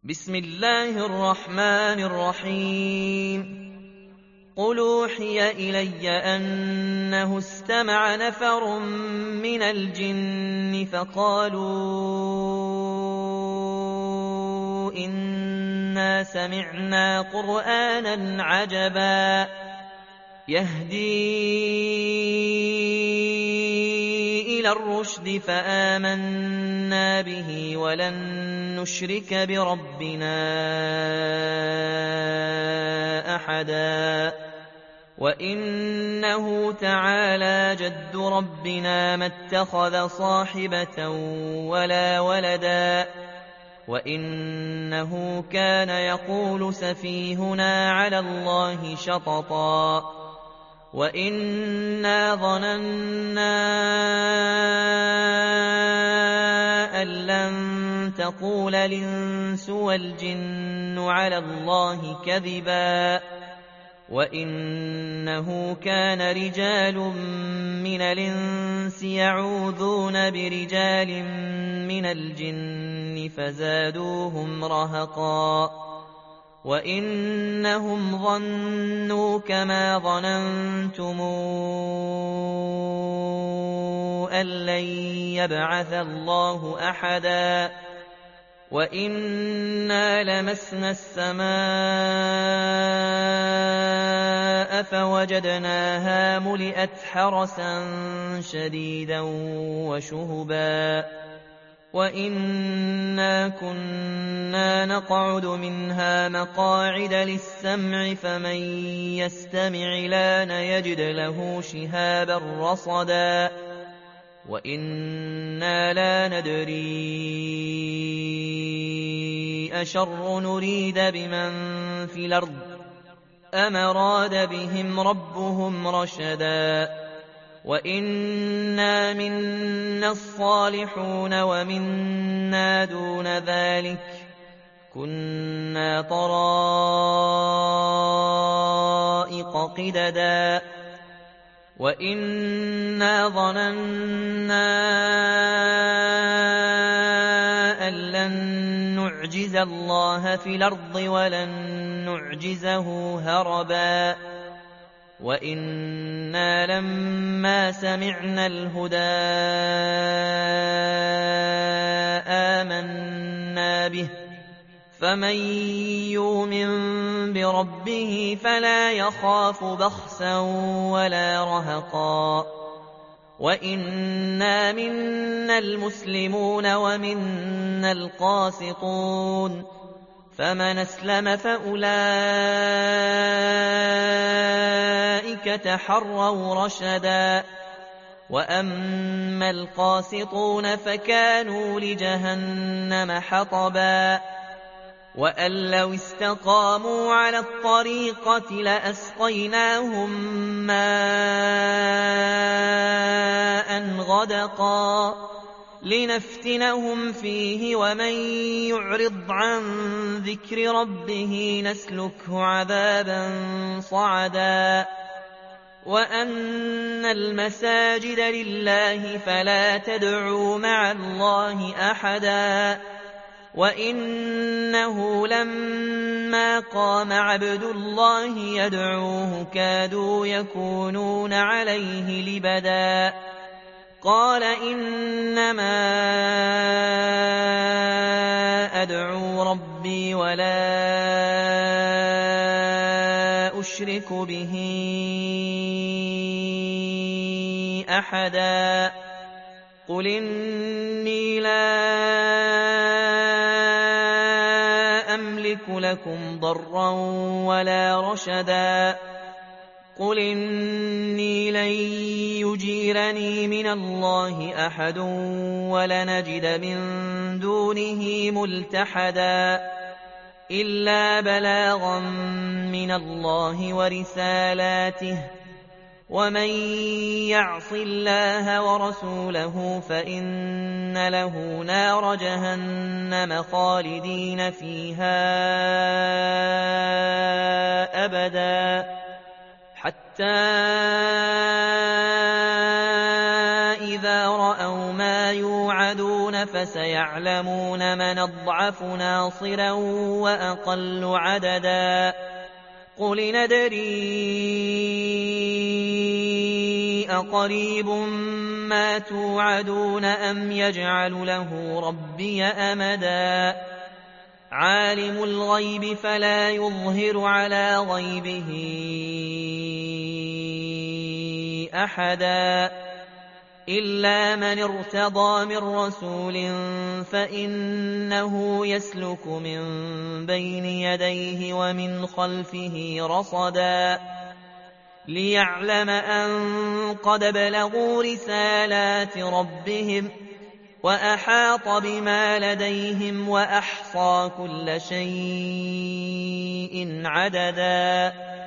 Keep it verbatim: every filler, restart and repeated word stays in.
بسم الله الرحمن الرحيم قل أوحي إلي أنه استمع نفر من الجن فقالوا إنا سمعنا قرآنا عجبا يهدي إلى الرشد فآمنا به ولن نشرك بربنا أحدا وإنه تعالى جد ربنا ما اتخذ صاحبة ولا ولدا وإنه كان يقول سفيهنا على الله شططا وإنا ظننا أن لن تقول الإنس والجن على الله كذبا وإنه كان رجال من الإنس يعوذون برجال من الجن فزادوهم رهقا وإنهم ظنوا كما ظننتم أن لن يبعث الله أحدا وإنا لمسنا السماء فوجدناها ملئت حرسا شديدا وشهبا وإنا كنا نقعد منها مقاعد للسمع فمن يستمع لان يجد له شهابا رصدا وإنا لا ندري أشر نريد بمن في الأرض أم أراد بهم ربهم رشدا وإنا منا الصالحون ومنا دون ذلك كنا طرائق قددا وإنا ظننا أن لن نعجز الله في الأرض ولن نعجزه هربا وإنا لما سمعنا الهدى آمنا به فمن يؤمن بربه فلا يخاف بخسا ولا رهقا وإنا منا المسلمون ومنا القاسطون فمن أسلم فأولئك تحروا رشدا وأما القاسطون فكانوا لجهنم حطبا وأن لو استقاموا على الطريقة لأسقيناهم ماء غدقا لنفتنهم فيه ومن يعرض عن ذكر ربه نسلكه عذابا صعدا وأن المساجد لله فلا تدعوا مع الله أحدا وإنه لما قام عبد الله يدعوه كادوا يكونون عليه لبدا قال إنما أدعو ربي ولا أشرك به أحدا قل إني لا أملك لكم ضرا ولا رشدا قل إني لن يجيرني من الله أحد ولنجد من دونه ملتحدا إلا بلاغا من الله ورسالاته ومن يعص الله ورسوله فإن له نار جهنم خالدين فيها أبدا حتى إذا رأوا ما يوعدون يعدلون فسيعلمون من أضعف ناصرا وأقل عددا قل ندري أقريب ما توعدون أم يجعل له ربي أمدا عالم الغيب فلا يظهر على غيبه أحدا إلا من ارتضى من رسول فإنه يسلك من بين يديه ومن خلفه رصدا ليعلم أن قد بلغوا رسالات ربهم وأحاط بما لديهم وأحصى كل شيء عددا